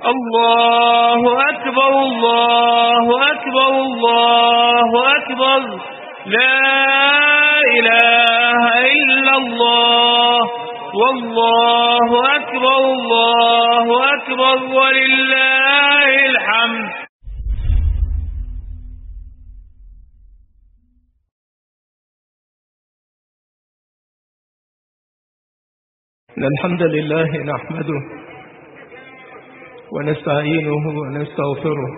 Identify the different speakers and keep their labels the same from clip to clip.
Speaker 1: الله أكبر الله أكبر الله أكبر لا إله إلا الله والله أكبر الله أكبر ولله الحمد.
Speaker 2: الحمد لله نحمده ونستعينه ونستغفره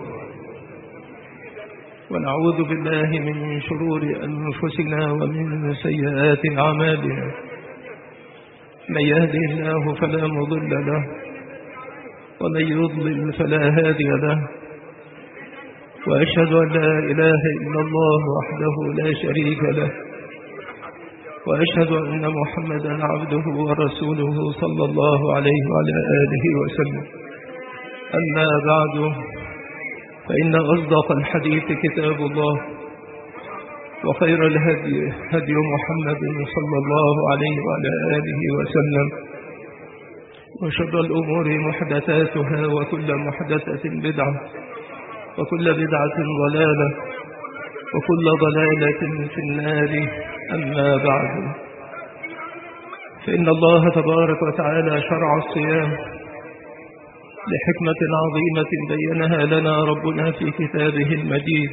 Speaker 2: ونعوذ بالله من شرور أنفسنا ومن سيئات أعمالنا. من يهده الله فلا مضل له ومن يضلل فلا هادي له، وأشهد أن لا إله إلا الله وحده لا شريك له، وأشهد أن محمدا عبده ورسوله صلى الله عليه وعلى آله وسلم. أما بعد، فإن أصدق الحديث كتاب الله، وخير الهدي هدي محمد صلى الله عليه وعلى آله وسلم، وشر الأمور محدثاتها وكل محدثة بدعة وكل بدعة ضلالة وكل ضلالة في النار. أما بعد، فإن الله تبارك وتعالى شرع الصيام لحكمة عظيمة بينها لنا ربنا في كتابه المجيد.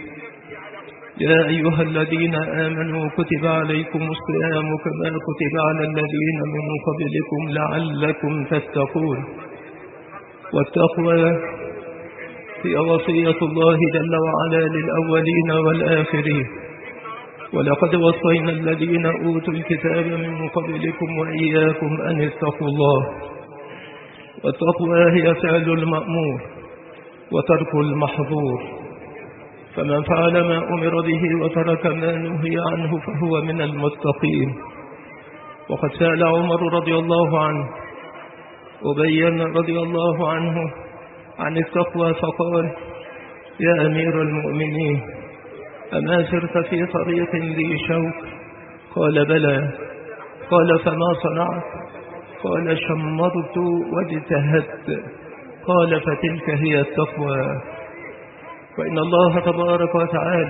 Speaker 2: يا أيها الذين آمنوا كتب عليكم الصيام كما كتب على الذين من قبلكم لعلكم تتقون. والتقوى هي وصية الله جل وعلا للأولين والآخرين. ولقد وصينا الذين أوتوا الكتاب من قبلكم وإياكم أن اتقوا الله. والتقوى هي فعل المأمور وترك المحظور، فمن فعل ما أمر به وترك ما نهي عنه فهو من المتقين. وقد سأل عمر رضي الله عنه أبي رضي الله عنه عن التقوى فقال: يا أمير المؤمنين، أما سرت في طريق ذي شوك؟ قال: بلى. قال: فما صنعت؟ قال: شمرت واجتهدت. قال: فتلك هي التقوى. وإن الله تبارك وتعالى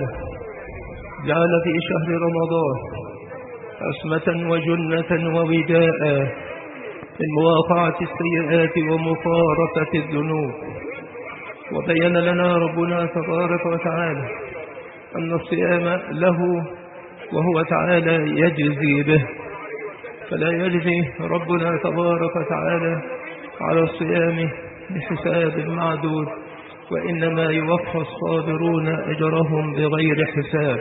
Speaker 2: جعل في شهر رمضان عصمة وجنة ووداء من مواقعة السيئات ومفارقة الذنوب. وبين لنا ربنا تبارك وتعالى أن الصيام له وهو تعالى يجزي به، فلا يجزي ربنا تبارك وتعالى على الصيام بحساب معدود، وإنما يوفى الصابرون أجرهم بغير حساب.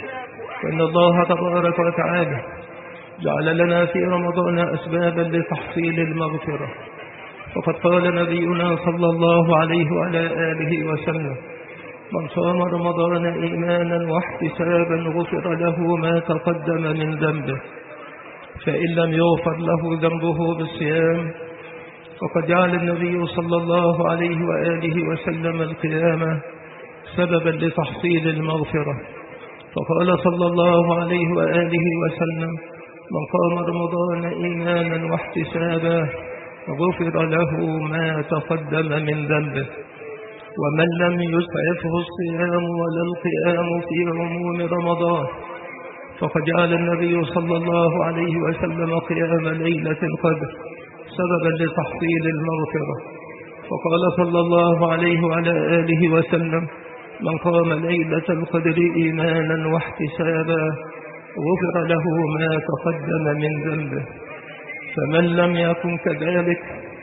Speaker 2: وإن الله تبارك وتعالى جعل لنا في رمضان أسبابا لتحصيل المغفرة. فقد قال نبينا صلى الله عليه وعلى آله وسلم: من صام رمضان إيمانا واحتسابا غفر له ما تقدم من ذنبه. فإن لم يغفر له ذنبه بالصيام، فقد جعل النبي صلى الله عليه وآله وسلم القيامة سببا لتحصيل المغفرة. فقال صلى الله عليه وآله وسلم: من قام رمضان إيمانا واحتسابا غفر له ما تقدم من ذنبه. ومن لم يسعفه الصيام ولا القيام في عموم رمضان، فقد جعل النبي صلى الله عليه وسلم قيام ليلة القدر سببا لتحصيل المغفرة. فقال صلى الله عليه وعلى آله وسلم: من قام ليلة القدر إيمانا واحتسابا غفر له ما تقدم من ذنبه. فمن لم يكن كذلك،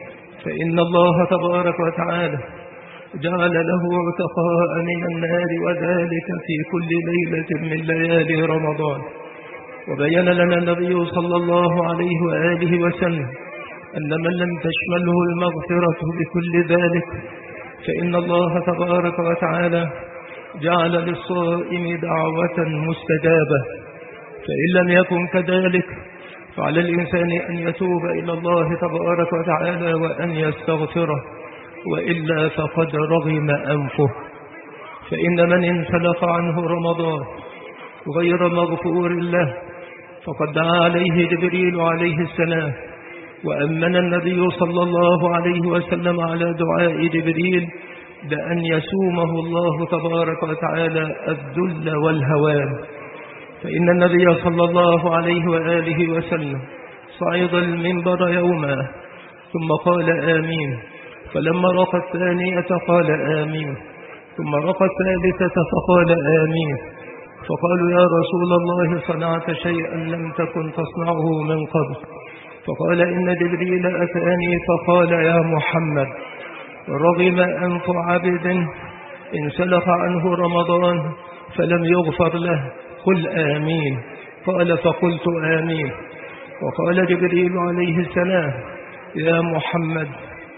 Speaker 2: فإن الله تبارك وتعالى جعل له عتقاء من النار، وذلك في كل ليلة من ليالي رمضان. وبين لنا النبي صلى الله عليه وآله وسلم أن من لم تشمله المغفرة بكل ذلك، فإن الله تبارك وتعالى جعل للصائم دعوة مستجابة. فإن لم يكن كذلك، فعلى الإنسان أن يتوب إلى الله تبارك وتعالى وأن يستغفره، وإلا فقد رغم أنفه. فإن من انسلخ عنه رمضان غير مغفور له، فقد دعا عليه جبريل عليه السلام وأمن النبي صلى الله عليه وسلم على دعاء جبريل بأن يسومه الله تبارك وتعالى الذل والهوان. فإن النبي صلى الله عليه وآله وسلم صعد المنبر يوما ثم قال آمين، فلما رقى الثانية قال آمين، ثم رقى الثالثة فقال آمين، فقالوا يا رسول الله صنعت شيئا لم تكن تصنعه من قبل، فقال إن جبريل أتاني فقال يا محمد رغم أنف عبد انسلخ عنه رمضان فلم يغفر له، قل آمين. قال فقلت آمين. وقال جبريل عليه السلام يا محمد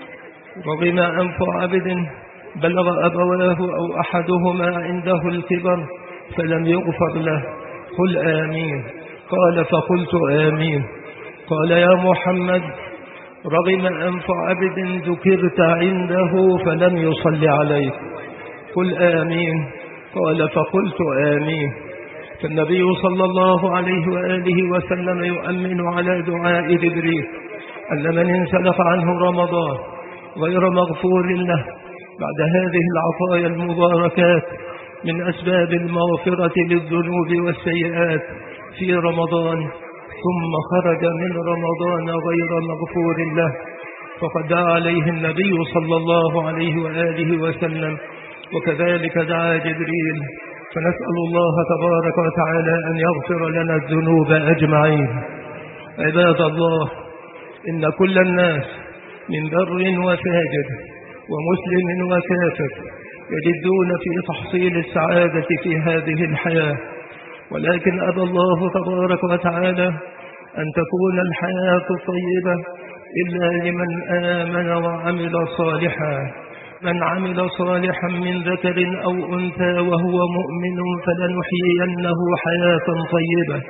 Speaker 2: رغم أنف عبد بلغ أبواه أو أحدهما عنده الكبر فلم يغفر له، قل آمين. قال فقلت آمين. قال يا محمد رغم أنف عبد ذكرت عنده فلم يصل عليك، قل آمين. قال فقلت آمين. فالنبي صلى الله عليه وآله وسلم يؤمن على دعاء جبريل أن من انسلخ عنه رمضان غير مغفور له بعد هذه العطايا المباركات من أسباب المغفرة للذنوب والسيئات في رمضان ثم خرج من رمضان غير مغفور له فقد دعا عليه النبي صلى الله عليه وآله وسلم، وكذلك دعا جبريل. فنسأل الله تبارك وتعالى أن يغفر لنا الذنوب أجمعين. عباد الله، إن كل الناس من بر وفاجر ومسلم وكافر يجدون في تحصيل السعادة في هذه الحياة، ولكن أبى الله تبارك وتعالى أن تكون الحياة طيبة إلا لمن آمن وعمل صالحا. من عمل صالحا من ذكر أو أنثى وهو مؤمن فلنحيينه حياة طيبة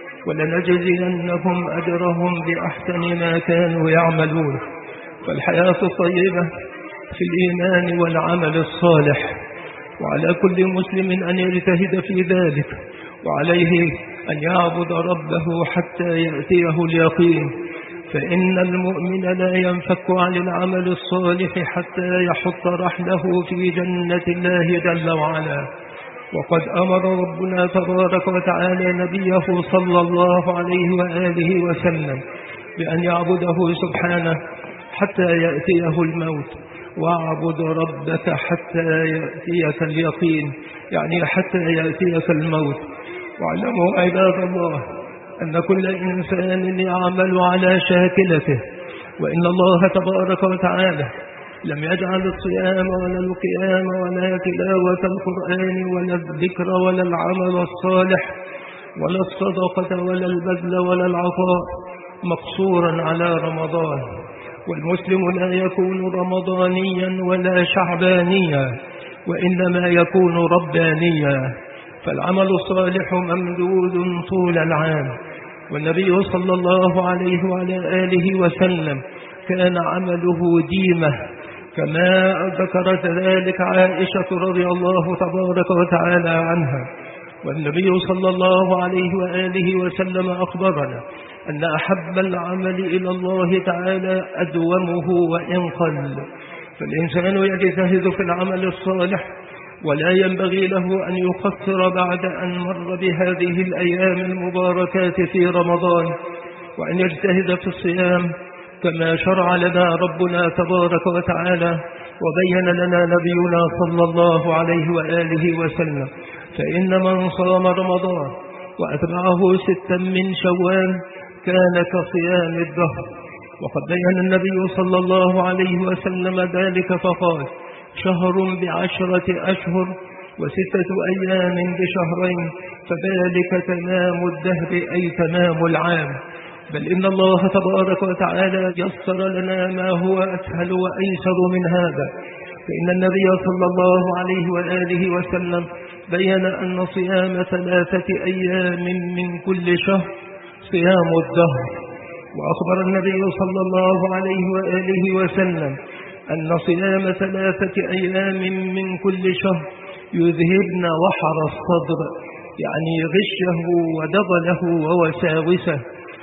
Speaker 2: ولنجزينهم أجرهم بأحسن ما كانوا يعملون. فالحياة الطيبة في الإيمان والعمل الصالح، وعلى كل مسلم أن يجتهد في ذلك، وعليه أن يعبد ربه حتى يأتيه اليقين، فإن المؤمن لا ينفك عن العمل الصالح حتى يحط رحله في جنة الله جل وعلا. وقد أمر ربنا تبارك وتعالى نبيه صلى الله عليه وآله وسلم بأن يعبده سبحانه حتى يأتيه الموت، واعبد ربك حتى يأتيك اليقين، يعني حتى يأتيك الموت. واعلموا عباد الله أن كل إنسان يعمل على شاكلته، وإن الله تبارك وتعالى لم يجعل الصيام ولا القيام ولا تلاوة القرآن ولا الذكر ولا العمل الصالح ولا الصدقة ولا البذل ولا العطاء مقصورا على رمضان. والمسلم لا يكون رمضانيا ولا شعبانيا، وإنما يكون ربانيا، فالعمل الصالح ممدود طول العام. والنبي صلى الله عليه وعلى آله وسلم كان عمله ديمة، كما ذكرت ذلك عائشة رضي الله تبارك وتعالى عنها. والنبي صلى الله عليه وآله وسلم أخبرنا أن أحب العمل إلى الله تعالى أدومه وإن قل. فالإنسان يجتهد في العمل الصالح، ولا ينبغي له أن يقصر بعد أن مر بهذه الأيام المباركات في رمضان، وأن يجتهد في الصيام كما شرع لنا ربنا تبارك وتعالى وبين لنا نبينا صلى الله عليه وآله وسلم. فإن من صام رمضان وأتبعه 6 من شوال كان كصيام الدهر. وقد بين النبي صلى الله عليه وسلم ذلك فقال: شهر ب10 أشهر و6 أيام بشهرين، فذلك تمام الدهر أي تمام العام. بل إن الله تبارك وتعالى يسر لنا ما هو أسهل وأيسر من هذا. فإن النبي صلى الله عليه وآله وسلم بين أن صيام 3 أيام من كل شهر صيام الدهر. وأخبر النبي صلى الله عليه وآله وسلم أن صيام 3 أيام من كل شهر يذهبن وحر الصدر، يعني غشه ودغله ووساوسه،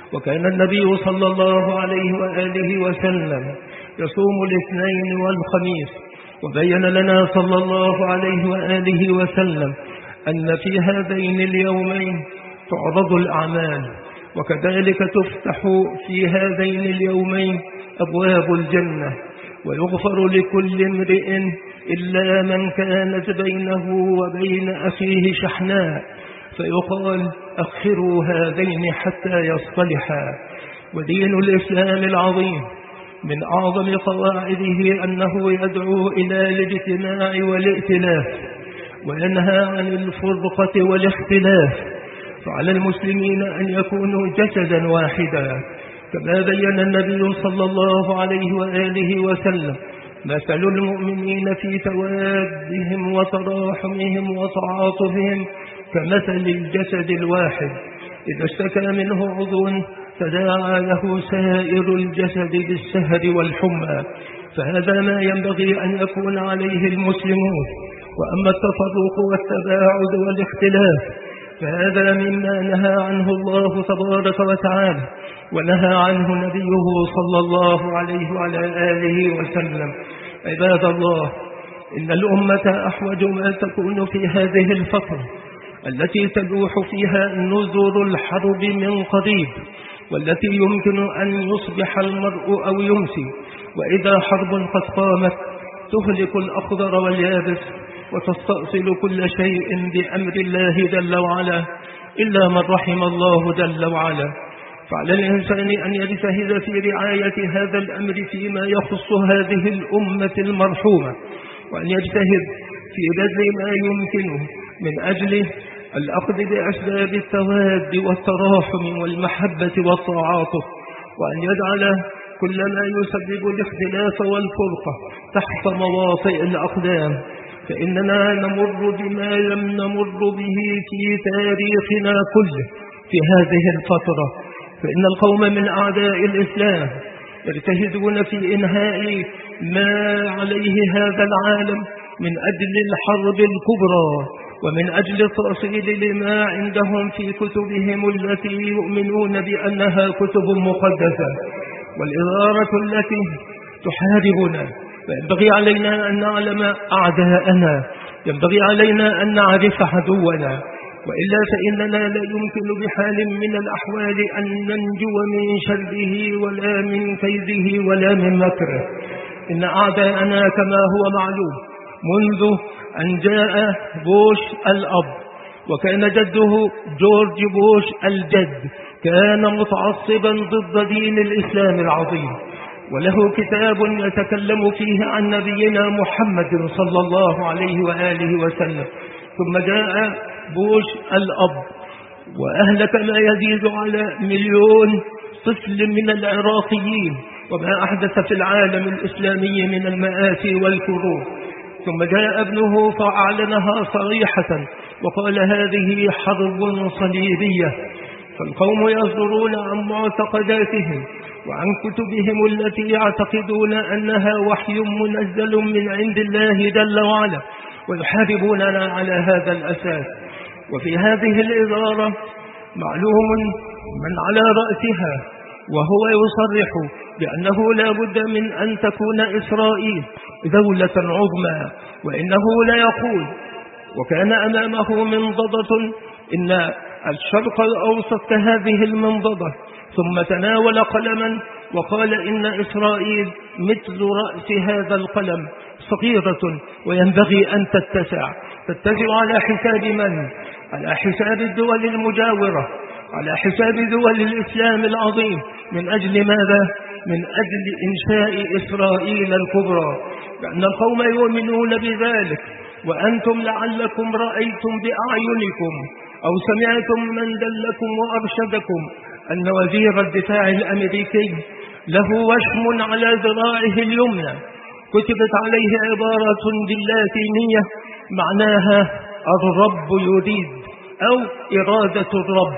Speaker 2: وكان النبي صلى الله عليه وآله وسلم يصوم الاثنين والخميس. وبين لنا صلى الله عليه وآله وسلم أن في هذين اليومين تعرض الأعمال، وكذلك تفتح في هذين اليومين أبواب الجنة، ويغفر لكل امرئ إلا من كانت بينه وبين أخيه شحناء، فيقال أخروا هذين حتى يصطلحا. ودين الإسلام العظيم من أعظم قواعده أنه يدعو إلى الاجتماع والائتلاف، وينهى عن الفرقة والاختلاف، فعلى المسلمين أن يكونوا جسدا واحدا، كما بين النبي صلى الله عليه وآله وسلم مثل المؤمنين في توادهم وتراحمهم وتعاطفهم كمثل الجسد الواحد، إذا اشتكى منه عضو تداعى له سائر الجسد بالسهر والحمى. فهذا ما ينبغي أن يكون عليه المسلمون. وأما التفرق والتباعد والاختلاف فهذا مما نهى عنه الله تبارك وتعالى، ونهى عنه نبيه صلى الله عليه وعلى آله وسلم. عباد الله، إن الأمة أحوج ما تكون في هذه الفترة التي تلوح فيها نذر الحرب من قريب، والتي يمكن أن يصبح المرء أو يمسي وإذا حرب قد قامت تهلك الأخضر واليابس وتستأصل كل شيء بأمر الله جل وعلا إلا من رحم الله جل وعلا. فعلى الإنسان أن يجتهد في رعاية هذا الأمر فيما يخص هذه الأمة المرحومة، وأن يجتهد في بذل ما يمكنه من أجل الأخذ بأسباب التواد والتراحم والمحبة والتعاطف، وأن يجعل كل ما يسبب الاختلاف والفرقة تحت مواطئ الأقدام، فإننا نمر بما لم نمر به في تاريخنا كله في هذه الفترة. فإن القوم من أعداء الإسلام يجتهدون في إنهاء ما عليه هذا العالم من أجل الحرب الكبرى، ومن أجل التأصيل لما عندهم في كتبهم التي يؤمنون بأنها كتب مقدسة، والإدارة التي تحاربنا. فينبغي علينا أن نعلم أعداءنا، ينبغي علينا أن نعرف عدونا، وإلا فإننا لا يمكن بحال من الأحوال أن ننجو من شره ولا من كيده ولا من مكره. إن أعداءنا كما هو معلوم منذ أن جاء بوش الأب، وكان جده جورج بوش الجد كان متعصبا ضد دين الإسلام العظيم، وله كتاب يتكلم فيه عن نبينا محمد صلى الله عليه وآله وسلم. ثم جاء بوش الأب وأهلك ما يزيد على 1,000,000 طفل من العراقيين، وما أحدث في العالم الإسلامي من المآسي والكروب. ثم جاء ابنه فأعلنها صريحة وقال هذه حرب صليبية. فالقوم يصدرون عن معتقداتهم وعن كتبهم التي يعتقدون أنها وحي منزل من عند الله جل وعلا، ويحاربوننا على هذا الأساس. وفي هذه الإدارة معلوم من على رأسها وهو يصرح بأنه لا بد من أن تكون إسرائيل دولة عظمى، وإنه لا يقول وكان أمامه منضدة إن الشرق الأوسط كهذه المنضدة، ثم تناول قلما وقال إن إسرائيل مثل رأس هذا القلم صغيرة وينبغي أن تتسع على حساب من؟ على حساب الدول المجاورة، على حساب دول الإسلام العظيم. من أجل ماذا؟ من أجل إنشاء إسرائيل الكبرى، لأن القوم يؤمنون بذلك. وأنتم لعلكم رأيتم بأعينكم أو سمعتم من دلكم وأرشدكم أن وزير الدفاع الأمريكي له وشم على ذراعه اليمنى كتبت عليه عبارة باللاتينية معناها الرب يريد أو إرادة الرب.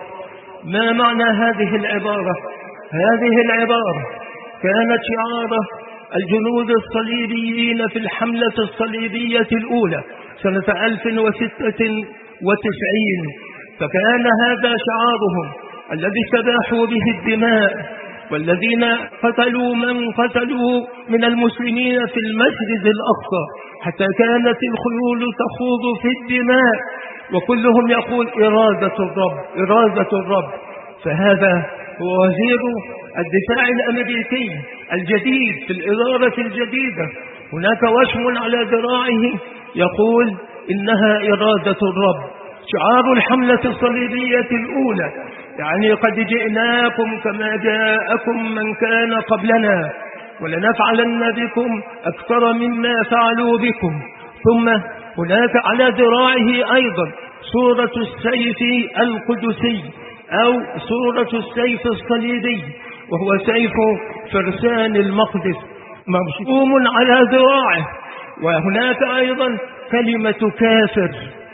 Speaker 2: ما معنى هذه العبارة؟ هذه العبارة كانت شعار الجنود الصليبيين في الحملة الصليبية الأولى سنة 1096، فكان هذا شعارهم الذي استباحوا به الدماء، والذين قتلوا من قتلوا من المسلمين في المسجد الأقصى، حتى كانت الخيول تخوض في الدماء وكلهم يقول إرادة الرب إرادة الرب. فهذا هو وزير الدفاع الأمريكي الجديد في الإدارة الجديدة. هناك وشم على ذراعه يقول إنها إرادة الرب. شعار الحملة الصليبية الأولى يعني قد جئناكم كما جاءكم من كان قبلنا ولنفعلن بكم أكثر مما فعلوا بكم. ثم هناك على ذراعه أيضا صورة السيف القدسي أو صورة السيف الصليبي، وهو سيف فرسان المقدس مرسوم على ذراعه. وهناك أيضا كلمة كافر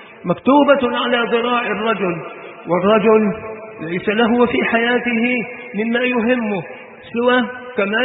Speaker 2: مكتوبة على ذراع الرجل، والرجل ليس له في حياته مما يهمه سوى كما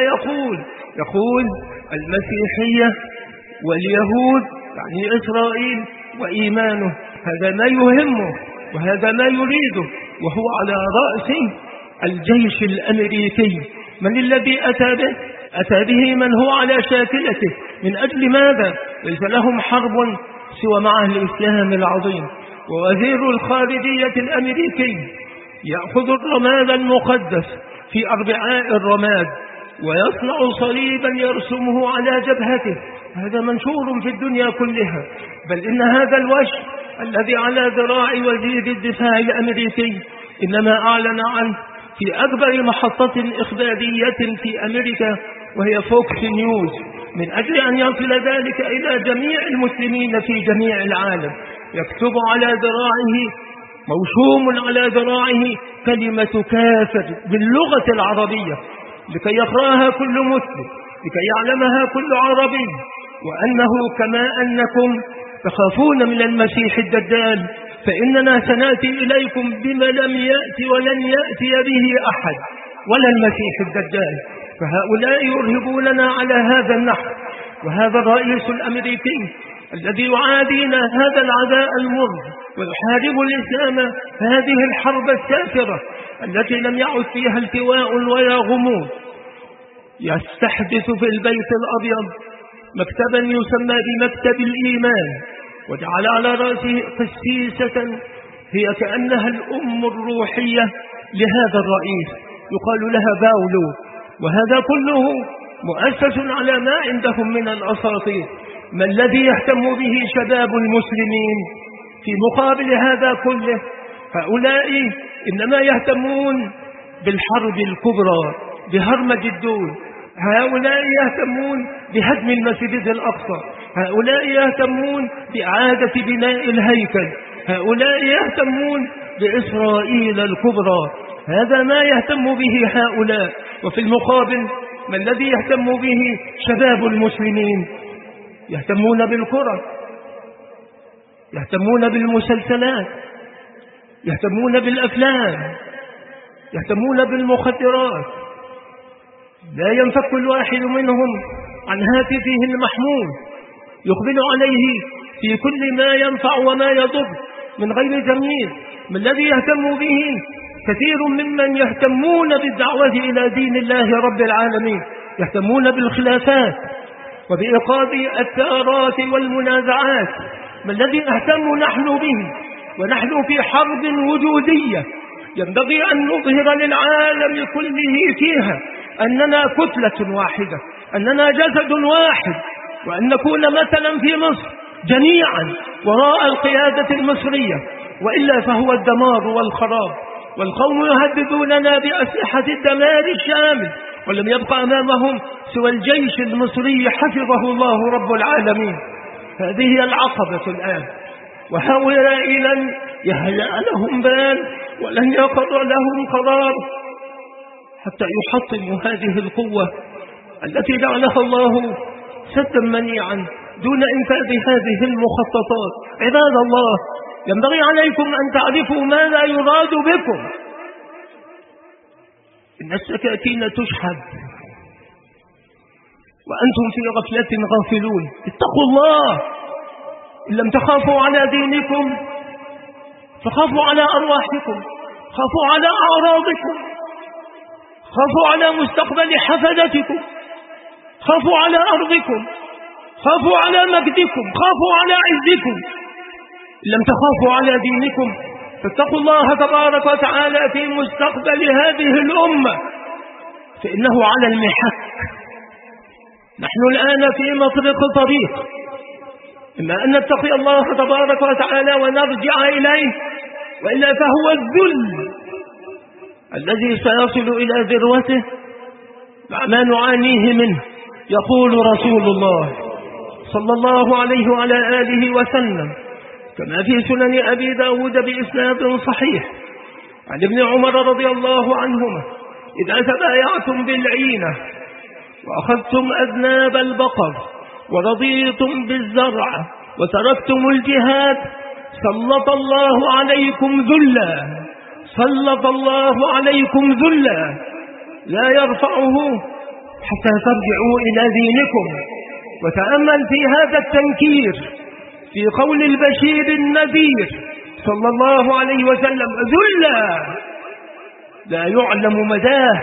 Speaker 2: يقول المسيحية واليهود يعني إسرائيل وإيمانه، هذا ما يهمه وهذا ما يريده، وهو على رأس الجيش الأمريكي. من الذي أتى به؟ أتى به من هو على شاكلته. من أجل ماذا؟ ليس لهم حرب سوى مع الإسلام العظيم. ووزير الخارجية الأمريكي يأخذ الرماد المقدس في أربعاء الرماد ويصنع صليبا يرسمه على جبهته. هذا منشور في الدنيا كلها، بل إن هذا الوشم الذي على ذراع وزير الدفاع الأمريكي إنما أعلن عنه في أكبر محطة إخبارية في أمريكا وهي فوكس نيوز، من أجل أن يصل ذلك إلى جميع المسلمين في جميع العالم. يكتب على ذراعه موشوم على ذراعه كلمة كافر باللغة العربية لكي يقرأها كل مسلم، لكي يعلمها كل عربي، وأنه كما أنكم تخافون من المسيح الدجال فإننا سنأتي إليكم بما لم يأتي ولن يأتي به أحد ولا المسيح الدجال. فهؤلاء يرهبوننا على هذا النحو. وهذا الرئيس الأمريكي الذي يعادينا هذا العداء المر ويحارب الإسلام هذه الحرب السافرة التي لم يعد فيها التواء ولا غموض، يستحدث في البيت الأبيض مكتبا يسمى بمكتب الإيمان، وجعل على رأسه قسيسة هي كأنها الأم الروحية لهذا الرئيس يقال لها باولو. وهذا كله مؤسس على ما عندهم من الأساطير. ما الذي يهتم به شباب المسلمين في مقابل هذا كله؟ هؤلاء إنما يهتمون بالحرب الكبرى بهرمجدون، هؤلاء يهتمون بهدم المسجد الأقصى، هؤلاء يهتمون بإعادة بناء الهيكل، هؤلاء يهتمون بإسرائيل الكبرى. هذا ما يهتم به هؤلاء. وفي المقابل ما الذي يهتم به شباب المسلمين؟ يهتمون بالكرة، يهتمون بالمسلسلات، يهتمون بالأفلام، يهتمون بالمخدرات. لا ينفك الواحد منهم عن هاتفه المحمول يقبل عليه في كل ما ينفع وما يضر من غير تمييز. ما الذي يهتم به؟ كثير ممن يهتمون بالدعوة إلى دين الله رب العالمين يهتمون بالخلافات وبإيقاظ الثارات والمنازعات. ما الذي نهتم نحن به ونحن في حرب وجودية ينبغي أن نظهر للعالم كله فيها أننا كتلة واحدة، أننا جسد واحد، وأن نكون مثلا في مصر جميعا وراء القيادة المصرية، وإلا فهو الدمار والخراب. والقوم يهددوننا بأسلحة الدمار الشامل ولم يبقى أمامهم سوى الجيش المصري حفظه الله رب العالمين. هذه هي العقبة الآن، وهؤلاء لن يهيأ لهم بال ولن يقضى لهم قرار حتى يحطموا هذه القوة التي جعلها الله سدا منيعا دون إنفاذ هذه المخططات. عباد الله، ينبغي عليكم أن تعرفوا ماذا يراد بكم. إن السكاكين تشحذ وأنتم في غفلة غافلون. اتقوا الله، إن لم تخافوا على دينكم فخافوا على أرواحكم. خافوا على أعراضكم، خافوا على مستقبل حفدتكم، خافوا على أرضكم، خافوا على مجدكم، خافوا على عزكم. لم تخافوا على دينكم فاتقوا الله تبارك وتعالى في مستقبل هذه الأمة، فإنه على المحك. نحن الآن في مطرق طريق، إما أن نتقي الله تبارك وتعالى ونرجع إليه، وإلا فهو الذل الذي سيصل إلى ذروته مع ما نعانيه منه. يقول رسول الله صلى الله عليه وعلى آله وسلم كما في سنن أبي داود بإسناد صحيح عن ابن عمر رضي الله عنهما: إذا تبايعتم بالعينة وأخذتم أذناب البقر ورضيتم بالزرع وتركتم الجهاد سلط الله عليكم ذلا، سلط الله عليكم ذلا لا يرفعه حتى ترجعوا إلى دينكم. وتأمل في هذا التنكير في قول البشير النذير صلى الله عليه وسلم: ذلا لا يعلم مداه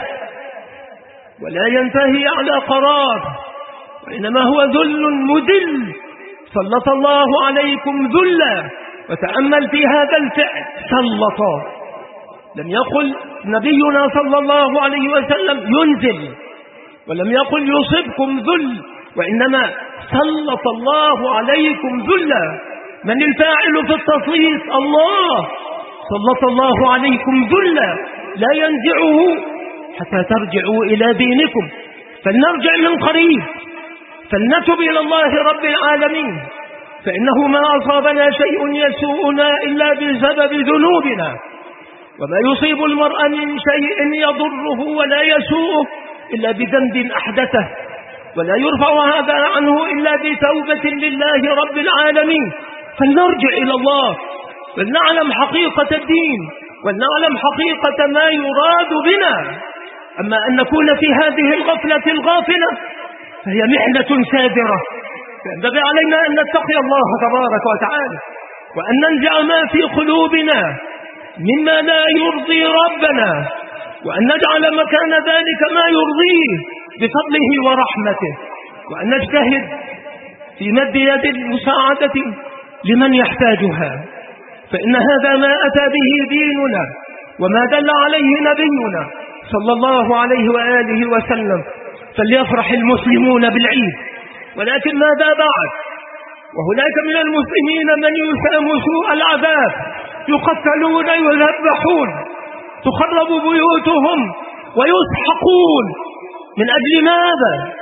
Speaker 2: ولا ينتهي على قرار، وإنما هو ذل مذل. سلط الله عليكم ذلا. وتأمل في هذا الفعل سلط، لم يقل نبينا صلى الله عليه وسلم ينزل، ولم يقل يصبكم ذل، وإنما سلط الله عليكم ذلا. من الفاعل في التسليط؟ الله. سلط الله عليكم ذلا لا ينزعه حتى ترجعوا إلى دينكم. فلنرجع من قريب، فلنتب إلى الله رب العالمين، فإنه ما أصابنا شيء يسوءنا إلا بسبب ذنوبنا، وما يصيب المرء من شيء يضره ولا يسوءه إلا بذنب أحدثه، ولا يرفع هذا عنه إلا بتوبة لله رب العالمين. فلنرجع إلى الله، ولنعلم حقيقة الدين، ولنعلم حقيقة ما يراد بنا. أما أن نكون في هذه الغفلة الغافلة فهي محنة سادرة، فينبغي علينا أن نتقي الله تبارك وتعالى، وأن ننزع ما في قلوبنا مما لا يرضي ربنا، وأن نجعل مكان ذلك ما يرضيه بفضله ورحمته، وأن نجتهد في مد يد المساعدة لمن يحتاجها، فإن هذا ما أتى به ديننا وما دل عليه نبينا صلى الله عليه وآله وسلم. فليفرح المسلمون بالعيد، ولكن ماذا بعد؟ وهناك من المسلمين من يسام سوء العذاب، يقتلون ويذبحون، تخرب بيوتهم ويسحقون. من أجل ماذا؟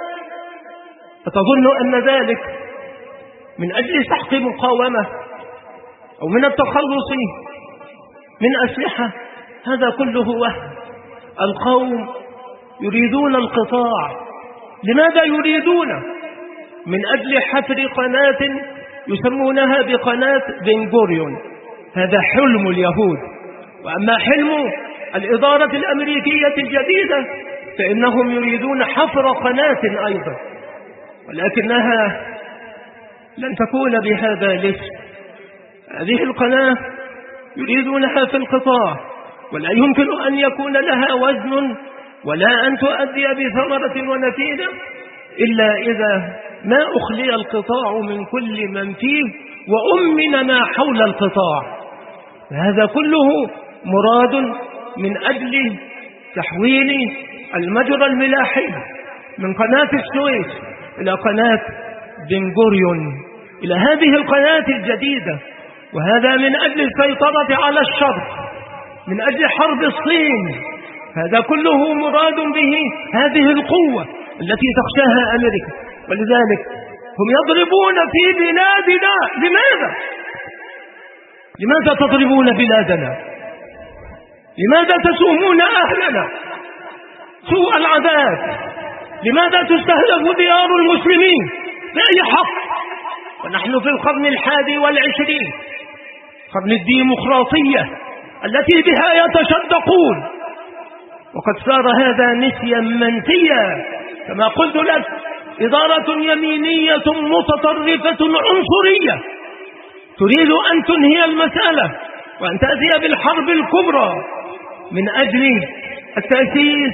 Speaker 2: أتظن أن ذلك من أجل سحق مقاومة أو من التخلص من أسلحة؟ هذا كله وهم. القوم يريدون القطاع. لماذا يريدون؟ من أجل حفر قناة يسمونها بقناة بن غوريون. هذا حلم اليهود. وأما حلم الإدارة الأمريكية الجديدة فإنهم يريدون حفر قناة أيضا، ولكنها لن تكون بهذا الاسم. هذه القناة يريدونها في القطاع، ولا يمكن أن يكون لها وزن ولا أن تؤدي بثمرة ونتيجة إلا إذا ما أخلي القطاع من كل من فيه وأمن ما حول القطاع. هذا كله مراد من أجل تحويل المجرى الملاحي من قناة السويس إلى قناة بن غوريون، إلى هذه القناة الجديدة. وهذا من أجل السيطرة على الشرق، من أجل حرب الصين. هذا كله مراد به هذه القوة التي تخشاها أمريكا. ولذلك هم يضربون في بلادنا. لماذا؟ لماذا تضربون بلادنا؟ لماذا تسومون أهلنا سوء العذاب؟ لماذا تستهدف ديار المسلمين بأي حق؟ ونحن في القرن 21، قرن الديمقراطية التي بها يتشدقون، وقد صار هذا نسيا منسيا. كما قلت لك، إدارة يمينية متطرفة عنصرية تريد أن تنهي المسألة وأن تأتي بالحرب الكبرى من أجل التأسيس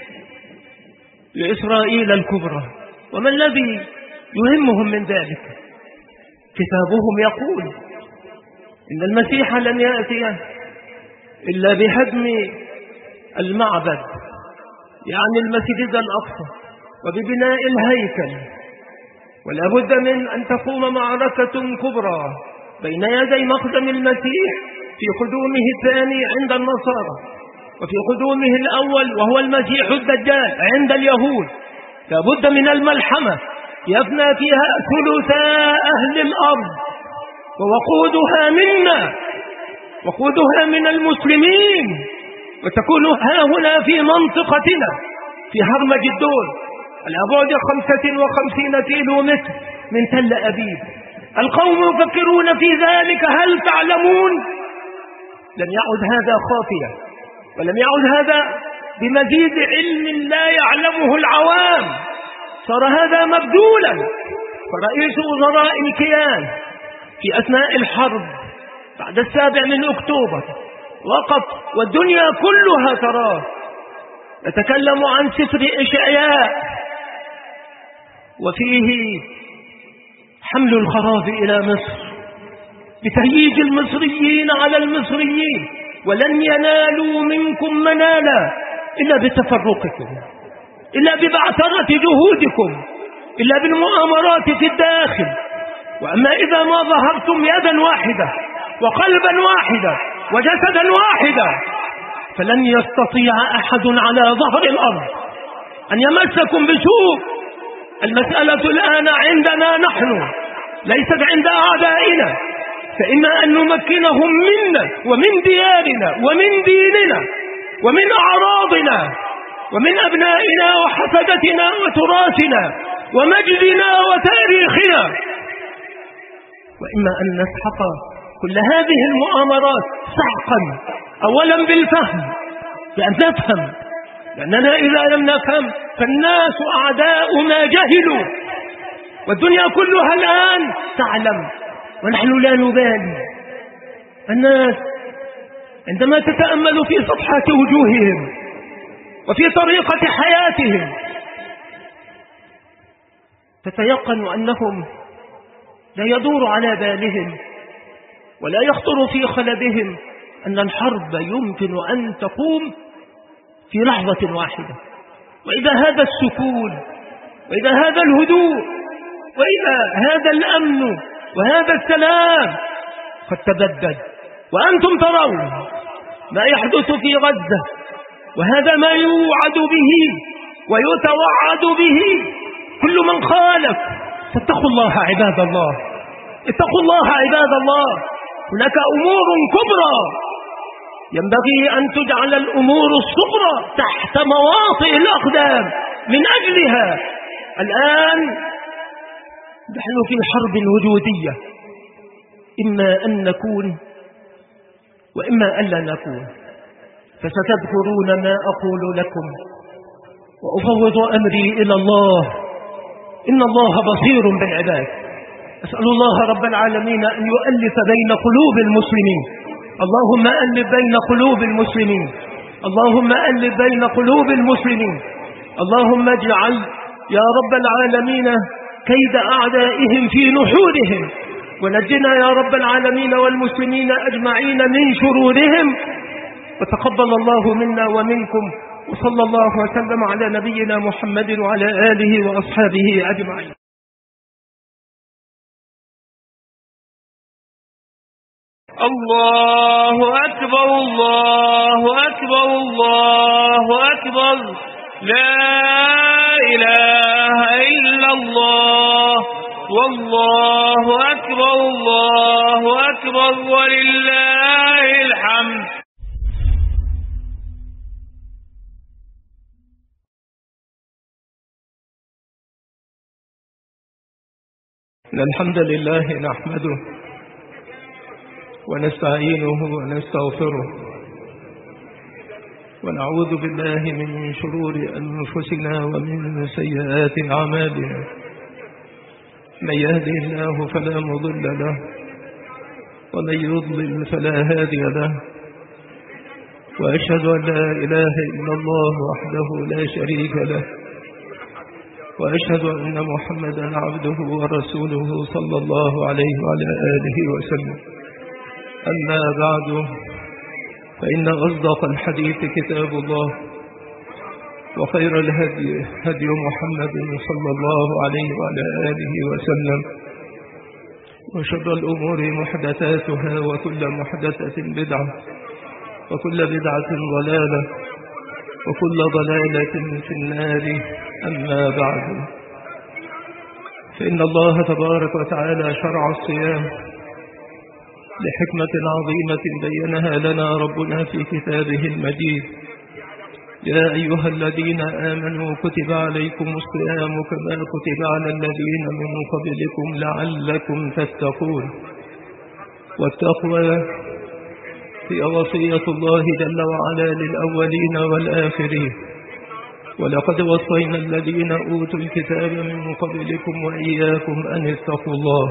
Speaker 2: لإسرائيل الكبرى. وما الذي يهمهم من ذلك؟ كتابهم يقول إن المسيح لن يأتي إلا بهدم المعبد، يعني المسجد الأقصى، وببناء الهيكل. ولا بد من أن تقوم معركة كبرى بين يدي مقدم المسيح في قدومه الثاني عند النصارى، وفي قدومه الأول وهو المسيح الدجال عند اليهود. لا بد من الملحمة يفنى فيها ثلثا أهل الأرض، ووقودها منا، وقودها من المسلمين، وتكون ها هنا في منطقتنا في هرمج الدول على بعد 55 كيلو متر من تل أبيب. القوم يفكرون في ذلك. هل تعلمون؟ لم يعد هذا خافيا، ولم يعد هذا بمزيد علم لا يعلمه العوام. صار هذا مبذولا. فرئيس وزراء الكيان في أثناء الحرب بعد 7 أكتوبر وقف والدنيا كلها تراه يتكلم عن سفر إشعياء، وفيه حمل الخراف إلى مصر بتهييج المصريين على المصريين، ولن ينالوا منكم منالا إلا بتفرقكم، إلا ببعثرة جهودكم، إلا بالمؤامرات في الداخل. وأما إذا ما ظهرتم يدا واحدة وقلبا واحدا وجسدا واحدا فلن يستطيع أحد على ظهر الأرض أن يمسكم بسوء. المسألة الآن عندنا نحن، ليست عند أعدائنا. فإما أن نمكنهم منا ومن ديارنا ومن ديننا ومن أعراضنا ومن أبنائنا وحفدتنا وتراثنا ومجدنا وتاريخنا، وإما أن نسحق كل هذه المؤامرات سحقا أولا بالفهم، بأن نفهم، لأننا إذا لم نفهم فالناس أعداء ما جهلوا، والدنيا كلها الآن تعلم ونحن لا نبالي. الناس عندما تتأمل في صفحات وجوههم وفي طريقة حياتهم تتيقن أنهم لا يدور على بالهم ولا يخطر في خلدهم أن الحرب يمكن أن تقوم في لحظة واحدة. وإذا هذا السكون وإذا هذا الهدوء وإذا هذا الأمن وهذا السلام قد تبدد، وأنتم ترون ما يحدث في غزة، وهذا ما يوعد به ويتوعد به كل من خالف. فاتقوا الله عباد الله، اتقوا الله عباد الله. هناك أمور كبرى ينبغي أن تجعل الأمور الصغرى تحت مواطئ الأقدام من أجلها. الآن نحن في حرب وجودية، إما أن نكون وإما أن لا نكون. فستذكرون ما أقول لكم وأفوض أمري إلى الله، إن الله بصير بالعباد. أسأل الله رب العالمين أن يؤلف بين قلوب المسلمين. اللهم ألف بين قلوب المسلمين، اللهم ألف بين قلوب المسلمين. اللهم اجعل يا رب العالمين كيد أعدائهم في نحورهم، ونجنا يا رب العالمين والمسلمين أجمعين من شرورهم. وتقبل الله منا ومنكم، وصلى الله وسلم على نبينا محمد وعلى آله وأصحابه أجمعين.
Speaker 1: الله أكبر الله أكبر الله أكبر، لا إله إلا الله، والله أكبر الله أكبر ولله الحمد.
Speaker 2: الحمد لله نحمده ونستعينه ونستغفره، ونعوذ بالله من شرور أنفسنا ومن سيئات أعمالنا. من يهده الله فلا مضل له، ومن يضلل فلا هادي له. وأشهد أن لا إله إلا الله وحده لا شريك له، وأشهد أن محمدا عبده ورسوله صلى الله عليه وعلى آله وسلم. أما بعد، فإن أصدق الحديث كتاب الله، وخير الهدي هدي محمد صلى الله عليه وعلى آله وسلم، وشر الأمور محدثاتها، وكل محدثة بدعة، وكل بدعة ضلالة، وكل ضلالة في النار. أما بعد، فإن الله تبارك وتعالى شرع الصيام لحكمة عظيمة بينها لنا ربنا في كتابه المجيد. يا أيها الذين آمنوا كتب عليكم الصيام كما كتب على الذين من قبلكم لعلكم تتقون. والتقوى هي وصية الله جل وعلا للأولين والآخرين. ولقد وصينا الذين أوتوا الكتاب من قبلكم وإياكم أن اتقوا الله.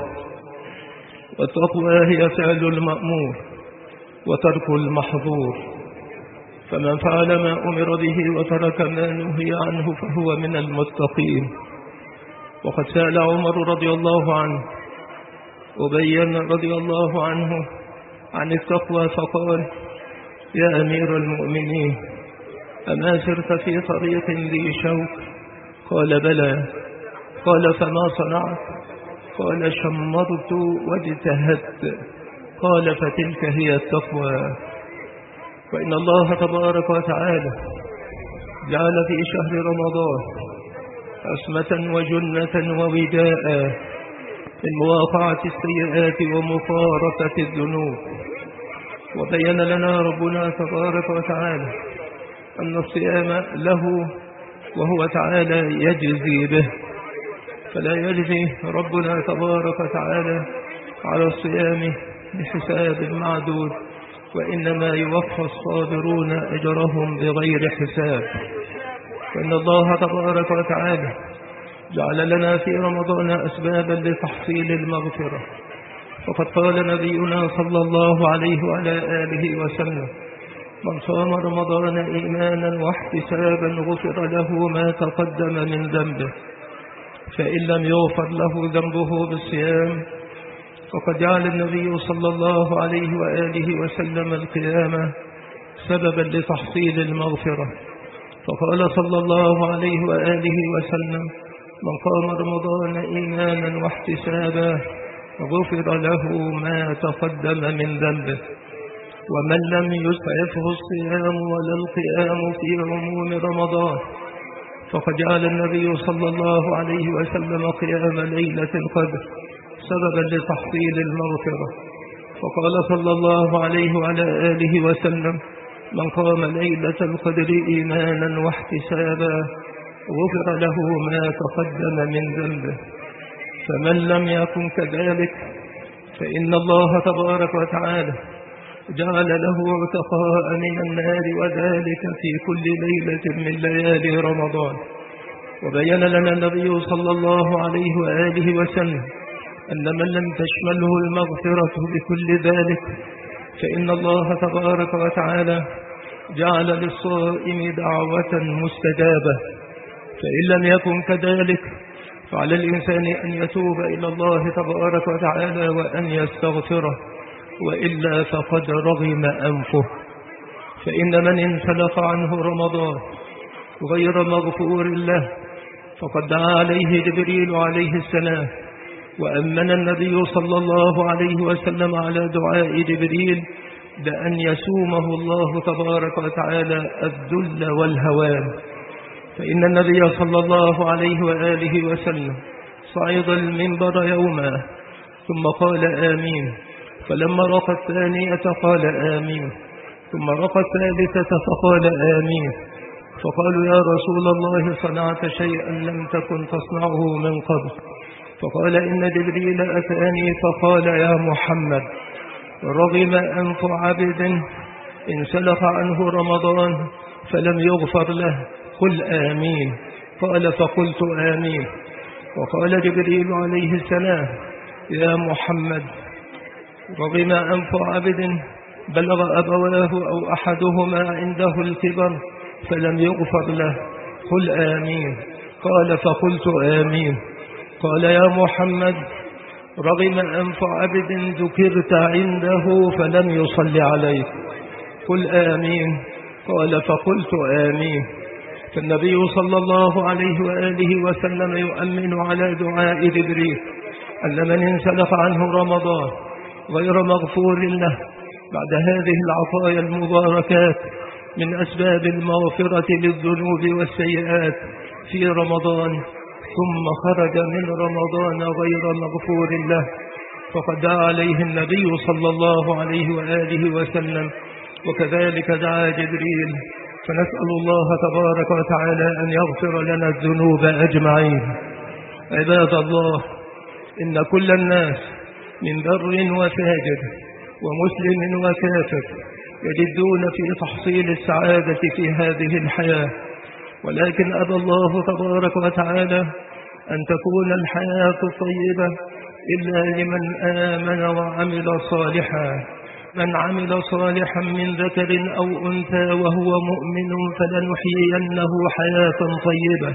Speaker 2: والتقوى هي فعل المأمور وترك المحظور، فمن فعل ما أمر به وترك ما نهي عنه فهو من المتقين. وقد سأل عمر رضي الله عنه أبي رضي الله عنه عن التقوى فقال: يا أمير المؤمنين، أما سرت في طريق ذي شوك؟ قال: بلى. قال: فما صنعت؟ قال: شمرت واجتهدت. قال: فتلك هي التقوى. وإن الله تبارك وتعالى جعل في شهر رمضان عصمة وجنة ووداء من مواقعة السيئات ومفارقة الذنوب. وبين لنا ربنا تبارك وتعالى أن الصيام له وهو تعالى يجزي به، فلا يجزي ربنا تبارك وتعالى على الصيام بحساب معدود، وإنما يوفى الصابرون أجرهم بغير حساب. وإن الله تبارك وتعالى جعل لنا في رمضان أسبابا لتحصيل المغفرة. فقد قال نبينا صلى الله عليه وعلى آله وسلم: من صام رمضان إيمانا واحتسابا غفر له ما تقدم من ذنبه. فإن لم يغفر له ذنبه بالصيام، فقد جعل النبي صلى الله عليه وآله وسلم القيامة سببا لتحصيل المغفرة. فقال صلى الله عليه وآله وسلم: من قام رمضان إيمانا واحتسابا غفر له ما تقدم من ذنبه. ومن لم يسعفه الصيام ولا القيام في عموم رمضان، فقد جعل النبي صلى الله عليه وسلم قيام ليلة القدر سببا لتحصيل المغفرة. فقال صلى الله عليه وعلى آله وسلم: من قام ليلة القدر إيمانا واحتسابا غفر له ما تقدم من ذنبه. فمن لم يكن كذلك، فإن الله تبارك وتعالى جعل له عتقاء من النار، وذلك في كل ليلة من ليالي رمضان. وبين لنا النبي صلى الله عليه وآله وسلم أن من لم تشمله المغفرة بكل ذلك، فإن الله تبارك وتعالى جعل للصائم دعوة مستجابة. فإن لم يكن كذلك، فعلى الإنسان أن يتوب إلى الله تبارك وتعالى وأن يستغفره، وإلا فقد رغم أنفه. فإن من انسلخ عنه رمضان غير مغفور له، فقد دعا عليه جبريل عليه السلام، وأمن النبي صلى الله عليه وسلم على دعاء جبريل بأن يسومه الله تبارك وتعالى الذل والهوان. فإن النبي صلى الله عليه وآله وسلم صعد المنبر يوما ثم قال: آمين. فلما رقى الثانية قال: آمين. ثم رقى الثالثة فقال: آمين. فقالوا: يا رسول الله، صنعت شيئا لم تكن تصنعه من قبل. فقال: إن جبريل أتاني فقال: يا محمد، رغم أنف عبد انسلخ عنه رمضان فلم يغفر له، قل آمين. قال: فقلت آمين. وقال جبريل عليه السلام: يا محمد، رغم أنف عبد بلغ أبواه أو أحدهما عنده الكبر فلم يغفر له قل آمين. قال فقلت آمين. قال يا محمد رغم أنف عبد ذكرت عنده فلم يصل عليك قل آمين. قال فقلت آمين. فالنبي صلى الله عليه وآله وسلم يؤمن على دعاء جبريل أن من انسلخ عنه رمضان غير مغفور له بعد هذه العطايا المباركات من أسباب المغفرة للذنوب والسيئات في رمضان ثم خرج من رمضان غير مغفور له فقد دعا عليه النبي صلى الله عليه وآله وسلم وكذلك دعا جبريل. فنسأل الله تبارك وتعالى أن يغفر لنا الذنوب أجمعين. عباد الله، إن كل الناس من بر وفاجر ومسلم وكافر يجدون في تحصيل السعادة في هذه الحياة، ولكن أبى الله تبارك وتعالى أن تكون الحياة طيبة إلا لمن آمن وعمل صالحا. من عمل صالحا من ذكر أو أنثى وهو مؤمن فلنحيينه حياة طيبة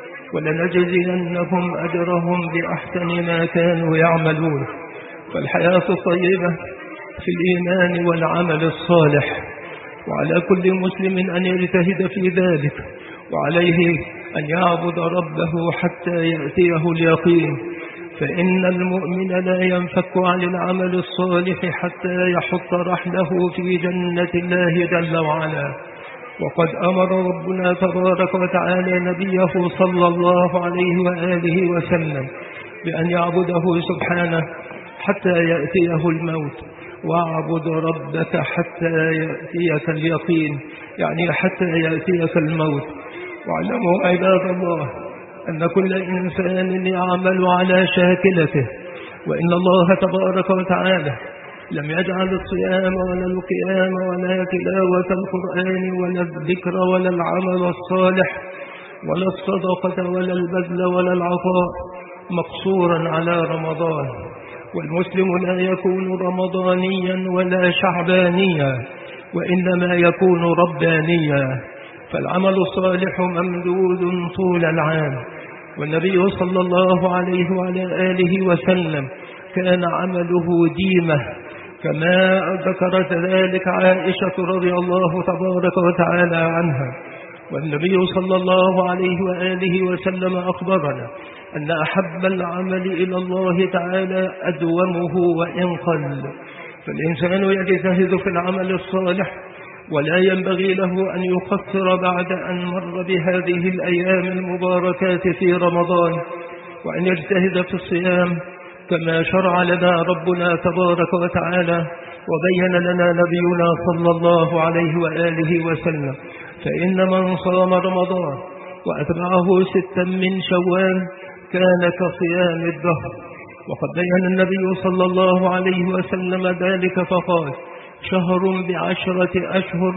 Speaker 2: ولنجزينهم أجرهم بأحسن ما كانوا يعملون. فالحياة الطيبة في الإيمان والعمل الصالح، وعلى كل مسلم أن يجتهد في ذلك، وعليه أن يعبد ربه حتى يأتيه اليقين، فإن المؤمن لا ينفك عن العمل الصالح حتى يحط رحله في جنة الله جل وعلا. وقد أمر ربنا تبارك وتعالى نبيه صلى الله عليه وآله وسلم بأن يعبده سبحانه حتى يأتيه الموت، واعبد ربك حتى يأتيك اليقين، يعني حتى يأتيك الموت. واعلموا عباد الله أن كل إنسان يعمل على شاكلته، وإن الله تبارك وتعالى لم يجعل الصيام ولا القيام ولا تلاوة القرآن ولا الذكر ولا العمل الصالح ولا الصدقة ولا البذل ولا العطاء مقصورا على رمضان. والمسلم لا يكون رمضانيا ولا شعبانيا، وإنما يكون ربانيا، فالعمل الصالح ممدود طول العام. والنبي صلى الله عليه وعلى آله وسلم كان عمله ديمة كما ذكرت ذلك عائشة رضي الله تبارك وتعالى عنها. والنبي صلى الله عليه وآله وسلم أخبرنا أن أحب العمل إلى الله تعالى أدومه وإن قل. فالإنسان يجتهد في العمل الصالح، ولا ينبغي له أن يقصر بعد أن مر بهذه الأيام المباركات في رمضان، وأن يجتهد في الصيام كما شرع لنا ربنا تبارك وتعالى وبين لنا نبينا صلى الله عليه وآله وسلم. فإن من صام رمضان وأتبعه 6 من شوال كان كصيام الدهر. وقد بين النبي صلى الله عليه وسلم ذلك فقال: شهر ب10 أشهر